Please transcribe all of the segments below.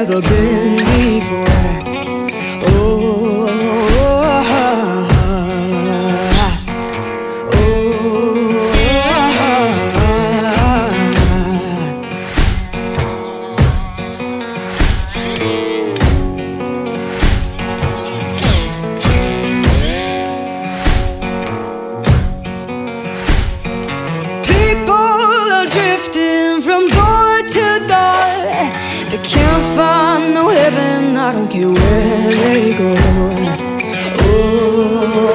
never been before. Oh, they can't find no heaven, I don't care where they go. Oh,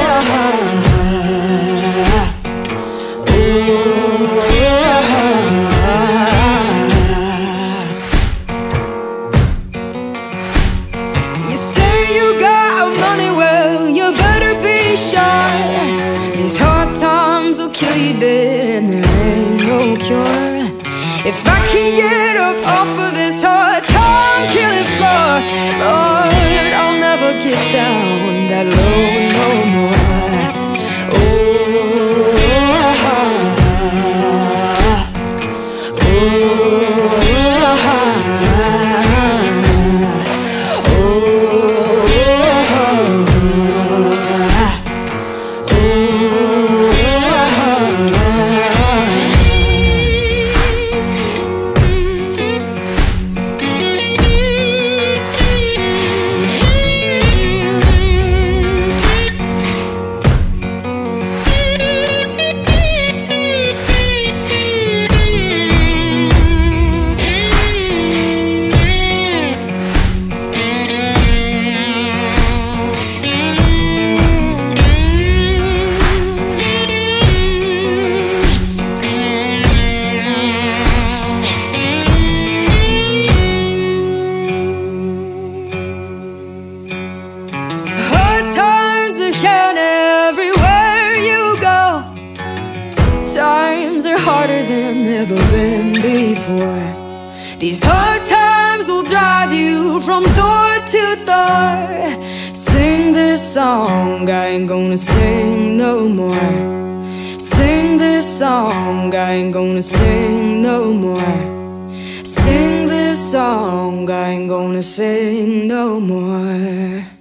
you say you got money, well, you better be sure. These hard times will kill you dead and there ain't no cure. If I can get up off of this hard time killing floor, Lord, I'll never get down that low no more. Oh, times are harder than ever been before. These hard times will drive you from door to door. Sing this song, I ain't gonna sing no more. Sing this song, I ain't gonna sing no more. Sing this song, I ain't gonna sing no more.